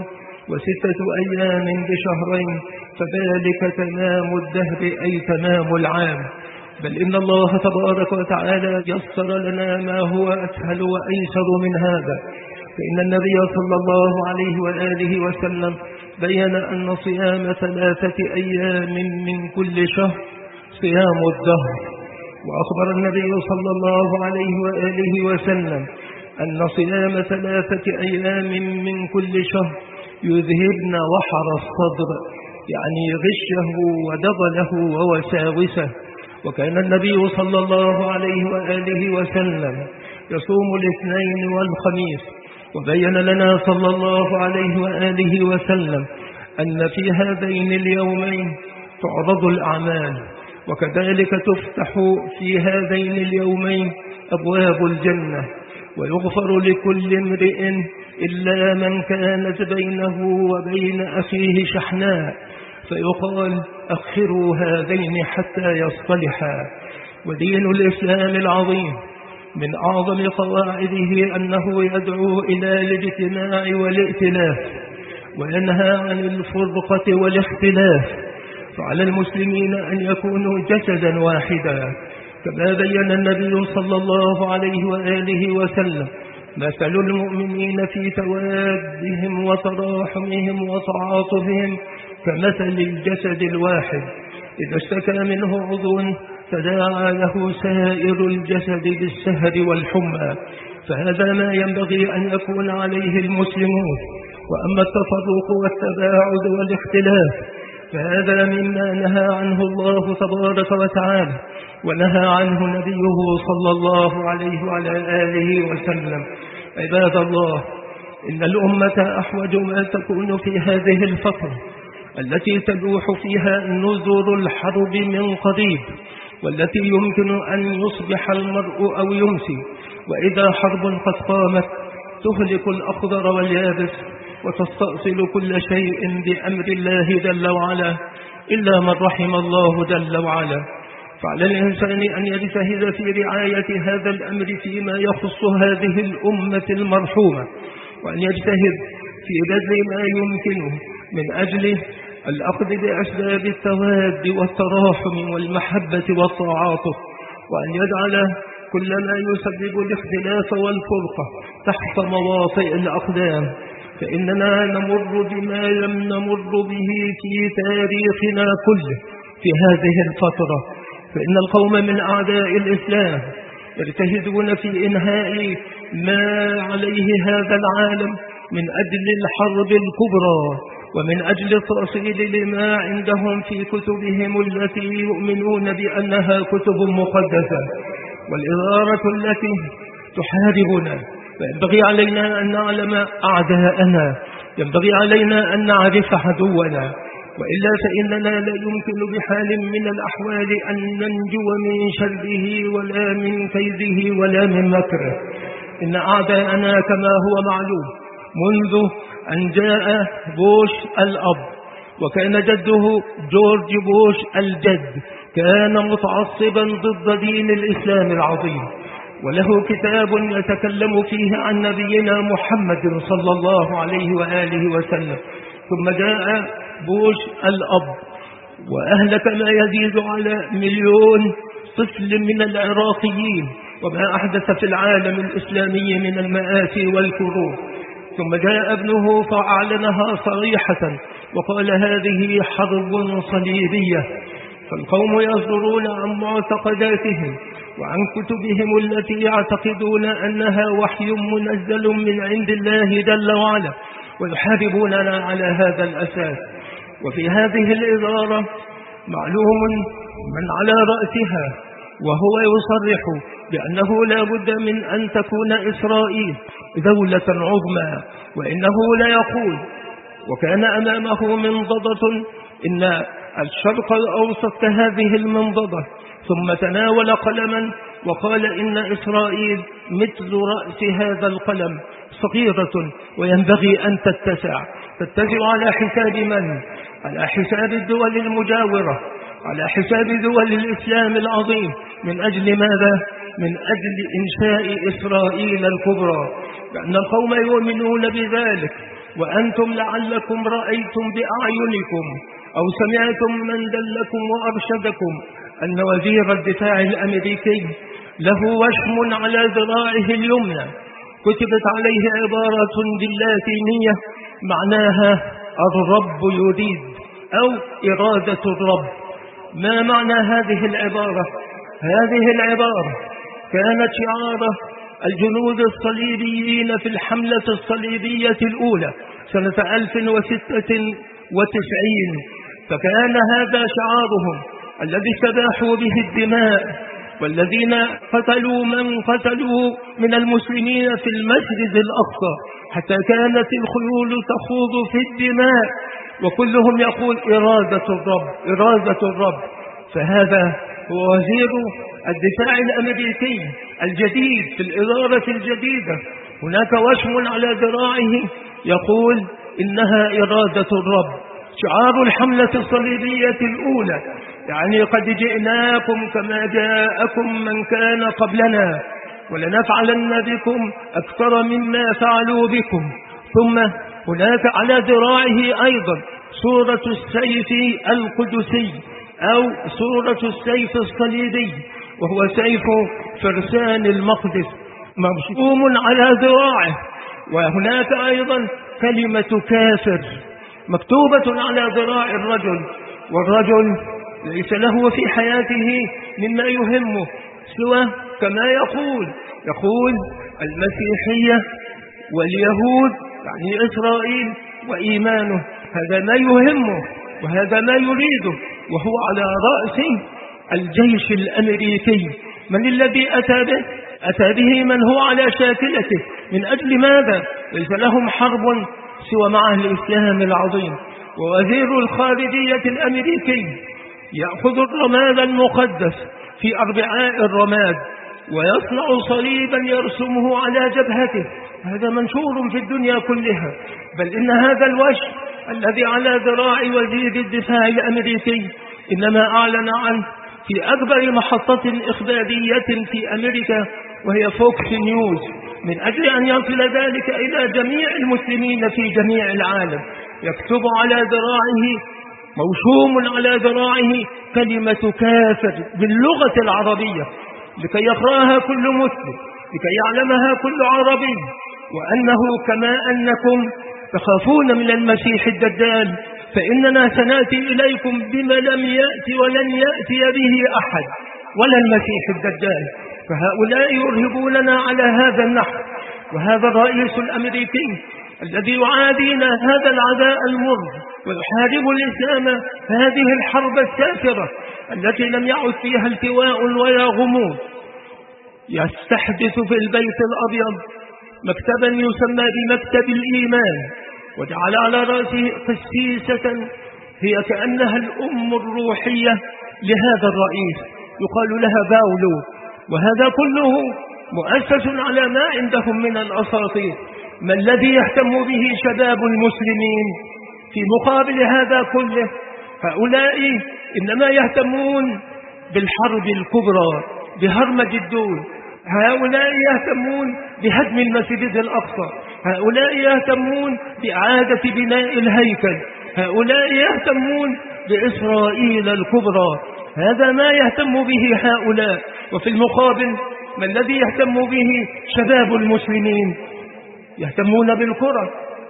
Speaker 2: و6 أيام بشهرين، فذلك تمام الدهر أي تمام العام. بل إن الله تبارك وتعالى يسر لنا ما هو أسهل وأيسر من هذا، فإن النبي صلى الله عليه وآله وسلم بين أن صيام 3 أيام من كل شهر صيام الدهر. وأخبر النبي صلى الله عليه وآله وسلم أن صيام 3 أيام من كل شهر يذهبن وحر الصدر، يعني غشه ودغله ووساوسه. وكان النبي صلى الله عليه وآله وسلم يصوم الاثنين والخميس. وبين لنا صلى الله عليه وآله وسلم أن في هذين اليومين تعرض الأعمال، وكذلك تفتح في هذين اليومين أبواب الجنة، ويغفر لكل امرئ إلا من كانت بينه وبين أخيه شحناء، فيقال: أخروا هذين حتى يصطلحا. ودين الإسلام العظيم من أعظم قواعده أنه يدعو إلى الاجتماع والائتلاف، وينهى عن الفرقة والاختلاف. فعلى المسلمين أن يكونوا جسدا واحدا، كما بين النبي صلى الله عليه وآله وسلم مثل المؤمنين في توادهم وتراحمهم وتعاطفهم كمثل الجسد الواحد إذا اشتكى منه عضو تداعى له سائر الجسد بالسهر والحمى، فهذا ما ينبغي أن يكون عليه المسلمون. وأما التفرق والتباعد والاختلاف فهذا مما نهى عنه الله تبارك وتعالى ونهى عنه نبيه صلى الله عليه وعلى آله وسلم. عباد الله، إن الأمة أحوج ما تكون في هذه الفترة التي تلوح فيها نذر الحرب من قريب، والتي يمكن أن يصبح المرء أو يمسي وإذا حرب قد قامت تهلك الأخضر واليابس وتستأصل كل شيء بأمر الله جل وعلا إلا من رحم الله جل وعلا. فعلى الإنسان أن يجتهد في رعاية هذا الأمر فيما يخص هذه الأمة المرحومة، وأن يجتهد في بذل ما يمكنه من أجل الأخذ بأسباب التواد والتراحم والمحبة والتعاطف، وأن يجعل كل ما يسبب الاختلاف والفرقة تحت مواطئ الأقدام، فإننا نمر بما لم نمر به في تاريخنا كله في هذه الفترة. فإن القوم من أعداء الإسلام يجتهدون في إنهاء ما عليه هذا العالم من أجل الحرب الكبرى، ومن أجل تأصيل لما عندهم في كتبهم التي يؤمنون بأنها كتب مقدسة، والإدارة التي تحاربنا. فينبغي علينا أن نعلم أعداءنا، ينبغي علينا أن نعرف عدونا، وإلا فإننا لا يمكن بحال من الأحوال أن ننجو من شره ولا من كيده ولا من مكره. إن أعداءنا كما هو معلوم منذ أن جاء بوش الأب، وكان جده جورج بوش الجد كان متعصبا ضد دين الإسلام العظيم، وله كتاب يتكلم فيه عن نبينا محمد صلى الله عليه وآله وسلم. ثم جاء بوش الأب وأهلك ما يزيد على 1,000,000 طفل من العراقيين، وما أحدث في العالم الإسلامي من المآسي والكروب. ثم جاء ابنه فأعلنها صريحة وقال هذه حرب صليبية. فالقوم يصدرون عن معتقداتهم وعن كتبهم التي يعتقدون أنها وحي منزل من عند الله جل وعلا، ويحاربوننا على هذا الأساس. وفي هذه الإدارة معلوم من على رأسها وهو يصرح بأنه لا بد من أن تكون إسرائيل دولة عظمى، وإنه لا يقول وكان أمامه منضدة إن الشرق الأوسط كهذه المنضدة، ثم تناول قلما وقال إن إسرائيل مثل رأس هذا القلم صغيرة وينبغي أن تتسع على حساب من؟ على حساب الدول المجاورة، على حساب دول الإسلام العظيم. من أجل ماذا؟ من أجل إنشاء إسرائيل الكبرى، لأن القوم يؤمنون بذلك. وأنتم لعلكم رأيتم بأعينكم أو سمعتم من دلكم وأرشدكم أن وزير الدفاع الأمريكي له وشم على ذراعه اليمنى كتبت عليه عبارة باللاتينية معناها الرب يريد أو إرادة الرب. ما معنى هذه العبارة؟ هذه العبارة كانت شعار الجنود الصليبيين في الحملة الصليبية الأولى سنة 1096، فكان هذا شعارهم الذي استباحوا به الدماء، والذين قتلوا من قتلوا من المسلمين في المسجد الأقصى حتى كانت الخيول تخوض في الدماء، وكلهم يقول إرادة الرب إرادة الرب. فهذا هو وزير الدفاع الأمريكي الجديد في الإدارة الجديدة، هناك وشم على ذراعه يقول إنها إرادة الرب. شعار الحملة الصليبية الأولى يعني قد جئناكم كما جاءكم من كان قبلنا ولنفعلن بكم أكثر مما فعلوا بكم. ثم هناك على ذراعه أيضا سورة السيف القدسي أو سورة السيف الصليبي، وهو سيف فرسان المقدس. مرسوم على ذراعه. وهناك أيضا كلمة كافر مكتوبة على ذراع الرجل، والرجل ليس له في حياته مما يهمه سوى كما يقول المسيحية واليهود، يعني إسرائيل وإيمانه، هذا ما يهمه وهذا ما يريده، وهو على رأس الجيش الأمريكي. من الذي أتى به؟ أتى به من هو على شاكلته. من أجل ماذا؟ ليس لهم حرب سوى مع الإسلام العظيم. ووزير الخارجية الأمريكي يأخذ الرماد المقدس في أربعاء الرماد ويصنع صليبا يرسمه على جبهته. هذا منشور في الدنيا كلها. بل إن هذا الوجه الذي على ذراع وزير الدفاع الأمريكي إنما أعلن عنه في أكبر محطة إخبارية في أمريكا، وهي فوكس نيوز، من أجل أن يصل ذلك إلى جميع المسلمين في جميع العالم. يكتب على ذراعه، موشوم على ذراعه كلمة كافر باللغة العربية، لكي يقرأها كل مسلم، لكي يعلمها كل عربي، وأنه كما أنكم تخافون من المسيح الدجال فإننا سنأتي إليكم بما لم يأتي ولن يأتي به أحد ولا المسيح الدجال. فهؤلاء يرهبوننا على هذا النحو. وهذا الرئيس الأمريكي الذي يعادينا هذا العداء المر ويحارب الإسلام هذه الحرب السافرة التي لم يعد فيها التواء ولا غموض، يستحدث في البيت الأبيض مكتبا يسمى بمكتب الإيمان، وجعل على رأسه قسيسة هي كأنها الأم الروحية لهذا الرئيس، يقال لها باولو. وهذا كله مؤسس على ما عندهم من الأساطير. ما الذي يهتم به شباب المسلمين في مقابل هذا كله؟ هؤلاء إنما يهتمون بالحرب الكبرى، بهرمج الدول. هؤلاء يهتمون بهدم المسجد الأقصى. هؤلاء يهتمون بإعادة بناء الهيكل. هؤلاء يهتمون بإسرائيل الكبرى. هذا ما يهتم به هؤلاء. وفي المقابل ما الذي يهتم به شباب المسلمين؟ يهتمون بالكرة،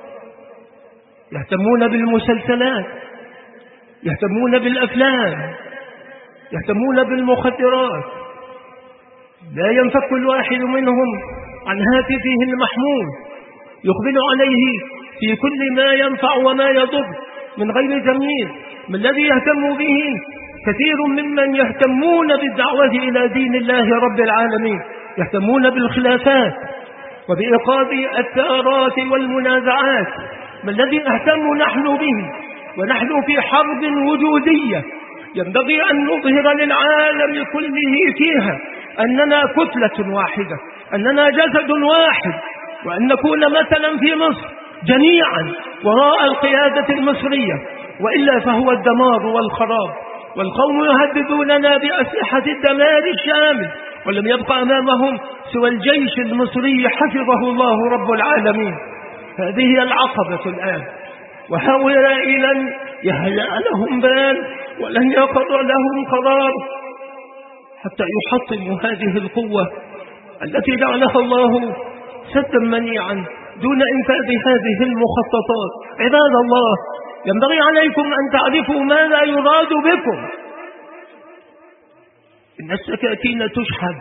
Speaker 2: يهتمون بالمسلسلات، يهتمون بالأفلام، يهتمون بالمخدرات. لا ينفك الواحد منهم عن هاتفه المحمول، يقبل عليه في كل ما ينفع وما يضر من غير تمييز. ما الذي يهتم به كثير ممن يهتمون بالدعوة إلى دين الله رب العالمين؟ يهتمون بالخلافات وبإيقاظ الثارات والمنازعات. ما الذي نهتم نحن به ونحن في حرب وجودية ينبغي أن نظهر للعالم كله فيها أننا كتلة واحدة، أننا جسد واحد، وأن نكون مثلا في مصر جميعا وراء القيادة المصرية، وإلا فهو الدمار والخراب. والقوم يهددوننا بأسلحة الدمار الشامل، ولم يبقى أمامهم سوى الجيش المصري حفظه الله رب العالمين. هذه هي العقبة الآن، وهؤلاء لن يهيأ لهم بال ولن يقر لهم قرار حتى يحطموا هذه القوة التي جعلها الله سدا منيعا دون إنفاذ هذه المخططات. عباد الله، ينبغي عليكم أن تعرفوا ماذا يراد بكم. إن السكاكين تشحذ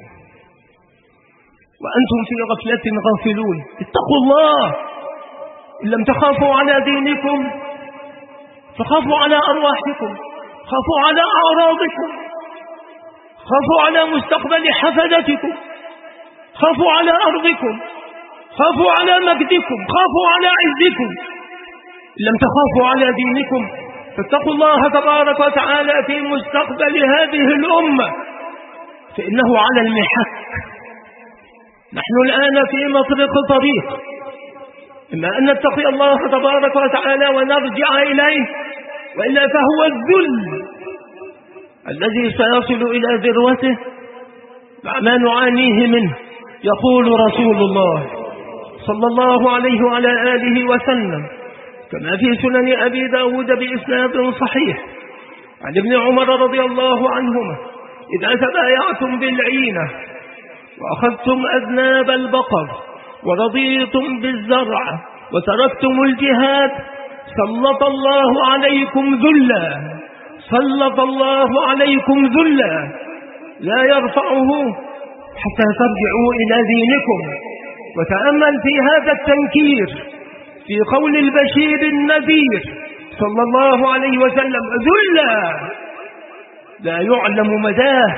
Speaker 2: وأنتم في غفلة غافلون. اتقوا الله. إن لم تخافوا على دينكم فخافوا على أرواحكم، خافوا على أعراضكم، خافوا على مستقبل حفدتكم، خافوا على أرضكم، خافوا على مجدكم، خافوا على عزكم. إن لم تخافوا على دينكم فاتقوا الله تبارك وتعالى في مستقبل هذه الأمة، فإنه على المحك. نحن الآن في مطرق طريق، إما أن نتقي الله تبارك وتعالى ونرجع إليه، وإلا فهو الذل الذي سيصل إلى ذروته مع ما نعانيه منه. يقول رسول الله صلى الله عليه وعلى آله وسلم كما في سنن أبي داود بإسناد صحيح عن ابن عمر رضي الله عنهما: إذا تبايعتم بالعينة وأخذتم أذناب البقر ورضيتم بالزرع وتركتم الجهاد، سلط الله عليكم ذلا، سلط الله عليكم ذلا لا يرفعه حتى ترجعوا إلى دينكم. وتأمل في هذا التنكير في قول البشير النذير صلى الله عليه وسلم: ذلا لا يعلم مداه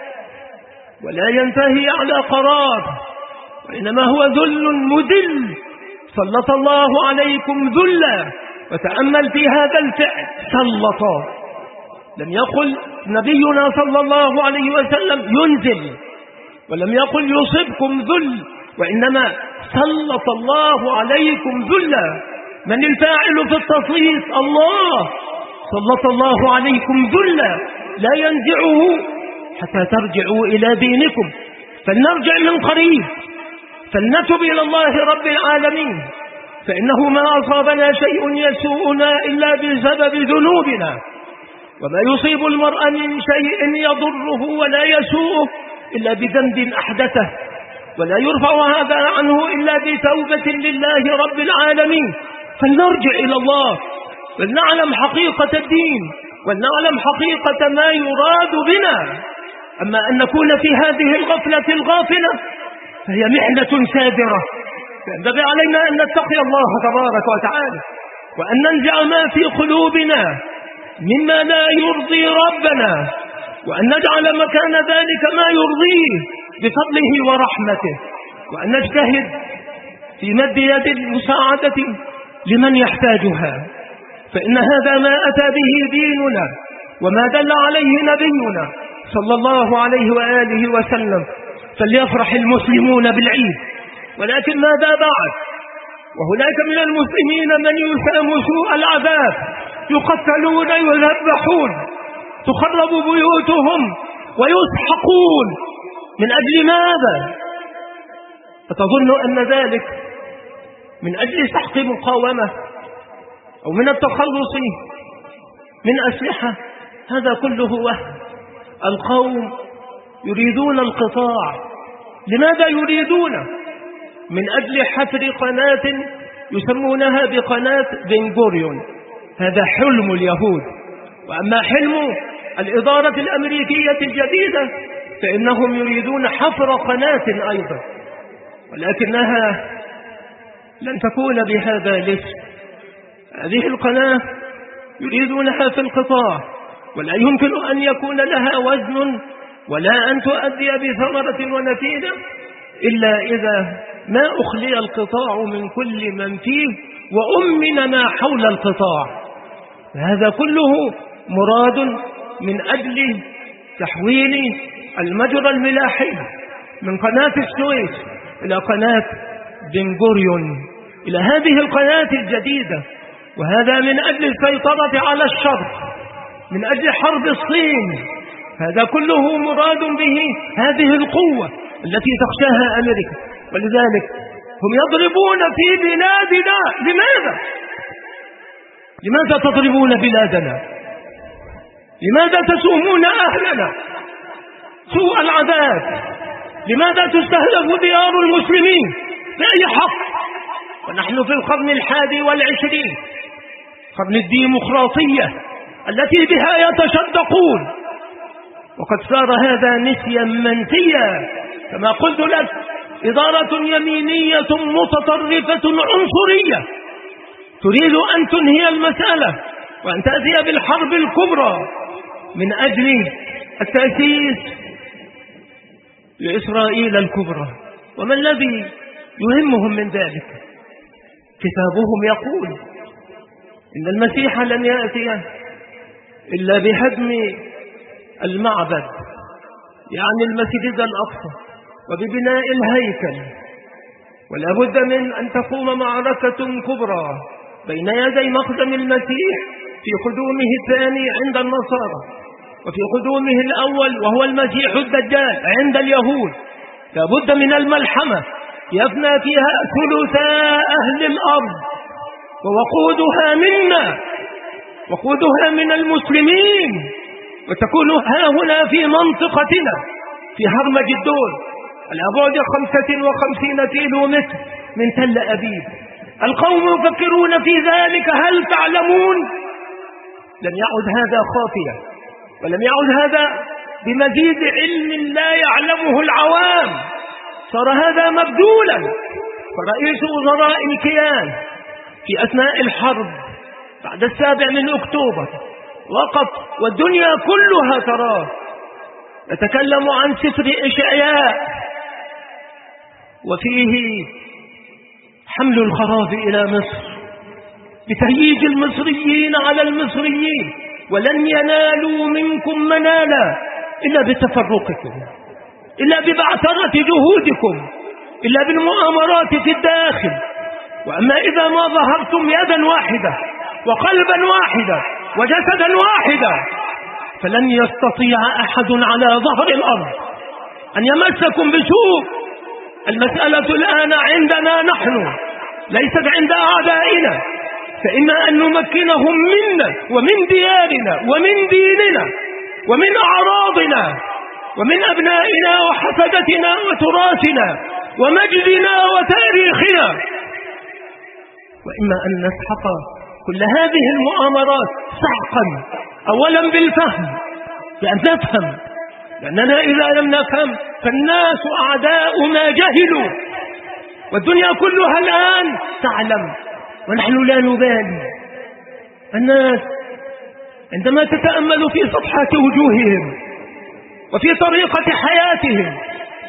Speaker 2: ولا ينتهي على قرار، وإنما هو ذل مذل، سلط الله عليكم ذلا. وتأمل في هذا الفعل سلط، لم يقل نبينا صلى الله عليه وسلم ينزل، ولم يقل يصبكم ذل، وإنما سلط الله عليكم ذلا. من الفاعل في التسليط؟ الله. سلط الله عليكم ذلا لا ينزعه حتى ترجعوا إلى دينكم. فلنرجع من قريب، فلنتب إلى الله رب العالمين، فإنه ما أصابنا شيء يسوءنا إلا بسبب ذنوبنا، وما يصيب المرء من شيء يضره ولا يسوءه إلا بذنب أحدثه، ولا يرفع هذا عنه إلا بتوبة لله رب العالمين. فلنرجع إلى الله، ولنعلم حقيقة الدين، ولنعلم حقيقة ما يراد بنا. أما أن نكون في هذه الغفلة الغافلة فهي محنة سادرة، فينبغي علينا أن نتقي الله تبارك وتعالى، وأن ننزع ما في قلوبنا مما لا يرضي ربنا، وأن نجعل مكان ذلك ما يرضيه بفضله ورحمته، وأن نجتهد في مد يد المساعدة لمن يحتاجها، فإن هذا ما أتى به ديننا وما دل عليه نبينا صلى الله عليه وآله وسلم. فليفرح المسلمون بالعيد، ولكن ماذا بعد؟ وهناك من المسلمين من يسام سوء العذاب، يقتلون ويذبحون، تخرب بيوتهم ويسحقون. من أجل ماذا؟ فتظن أن ذلك من أجل سحق مقاومة أو من التخلص من أسلحة؟ هذا كله وهم. القوم يريدون القطاع. لماذا يريدون؟ من أجل حفر قناة يسمونها بقناة بن غوريون. هذا حلم اليهود. وأما حلم الإدارة الأمريكية الجديدة فإنهم يريدون حفر قناة أيضا، ولكنها لن تكون بهذا الاسم. هذه القناة يريدونها في القطاع، ولا يمكن أن يكون لها وزن ولا أن تؤدي بثمرة ونتيجة إلا إذا ما أخلي القطاع من كل من فيه وأمن ما حول القطاع. هذا كله مراد من أجل تحويل المجرى الملاحي من قناة السويس إلى قناة بن غوريون، إلى هذه القناة الجديدة. وهذا من أجل السيطرة على الشرق، من أجل حرب الصين. هذا كله مراد به هذه القوة التي تخشاها أمريكا. ولذلك هم يضربون في بلادنا. لماذا؟ لماذا تضربون بلادنا؟ لماذا تسومون أهلنا سوء العذاب؟ لماذا تستهدف ديار المسلمين بأي حق؟ ونحن في القرن 21، قرن الديمقراطية التي بها يتشدقون، وقد صار هذا نسيا منسيا. كما قلت لك، إدارة يمينية متطرفة عنصرية تريد أن تنهي المسألة وأن تأتي بالحرب الكبرى من أجل التأسيس لإسرائيل الكبرى. وما الذي يهمهم من ذلك؟ كتابهم يقول إن المسيح لن يأتي إلا بهدم المعبد، يعني المسجد الأقصى، وببناء الهيكل. ولا بد من أن تقوم معركة كبرى بين يدي مقدم المسيح في قدومه الثاني عند النصارى، وفي قدومه الأول وهو المسيح الدجال عند اليهود. لا بد من الملحمة يفنى فيها ثلثاء أهل الأرض، ووقودها منا، وقودها من المسلمين، وتكون ها هنا في منطقتنا في هرمجدون. على بعد 55 كيلومتر من تل أبيب. القوم يفكرون في ذلك. هل تعلمون؟ لم يعد هذا خافيا، ولم يعد هذا بمزيد علم لا يعلمه العوام، صار هذا مبذولا. فرئيس وزراء الكيان في أثناء الحرب بعد 7 أكتوبر وقف والدنيا كلها تراه يتكلم عن سفر إشعياء، وفيه حمل الخراب إلى مصر بتهييج المصريين على المصريين، ولن ينالوا منكم منالا إلا بتفرقكم، إلا ببعثرة جهودكم، إلا بالمؤامرات في الداخل. وأما إذا ما ظهرتم يدا واحدة وقلبا واحدا وجسدا واحدا فلن يستطيع أحد على ظهر الأرض أن يمسكم بسوء. المسألة الآن عندنا نحن، ليست عند أعدائنا، فإما أن نمكنهم منا ومن ديارنا ومن ديننا ومن أعراضنا ومن أبنائنا وحفدتنا وتراثنا ومجدنا وتاريخنا، وإما أن نسحق كل هذه المؤامرات سحقا أولا بالفهم، بأن نفهم، لأننا إذا لم نفهم فالناس أعداء ما جهلوا، والدنيا كلها الآن تعلم ونحن لا نبالي. الناس عندما تتأمل في صفحات وجوههم وفي طريقة حياتهم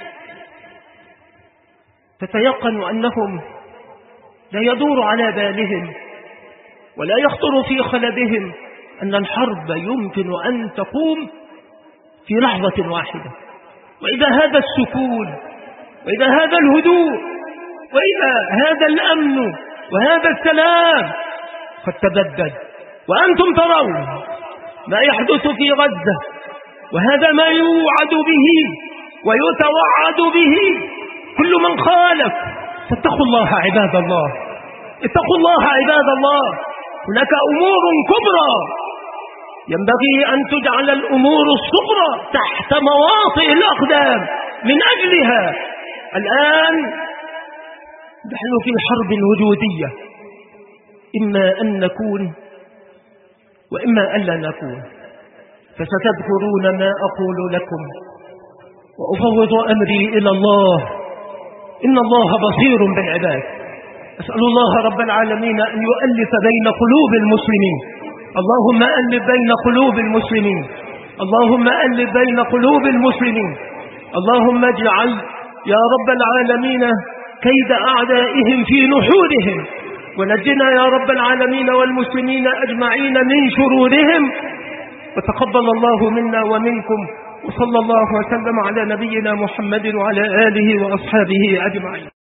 Speaker 2: تتيقن أنهم لا يدور على بالهم ولا يخطر في خلبهم أن الحرب يمكن أن تقوم في لحظة واحدة. وإذا هذا السكون وإذا هذا الهدوء وإذا هذا الأمن وهذا السلام قد تبدد، وأنتم ترون ما يحدث في غزة، وهذا ما يوعد به ويتوعد به كل من خالف. فاتقوا الله عباد الله، اتقوا الله عباد الله. هناك أمور كبرى ينبغي أن تجعل الأمور الصغرى تحت مواطئ الأقدام من أجلها. الآن نحن في حرب وجودية، إما أن نكون وإما أن لا نكون، فستذكرون ما أقول لكم وأفوض أمري إلى الله، إن الله بصير بالعباد. أسأل الله رب العالمين أن يؤلف بين قلوب المسلمين. اللهم ألف بين قلوب المسلمين، اللهم ألف بين قلوب المسلمين. اللهم اجعل يا رب العالمين كيد أعدائهم في نحورهم، ونجنا يا رب العالمين والمسلمين أجمعين من شرورهم. وتقبل الله منا ومنكم، وصلى الله وسلم على نبينا محمد وعلى آله وأصحابه أجمعين.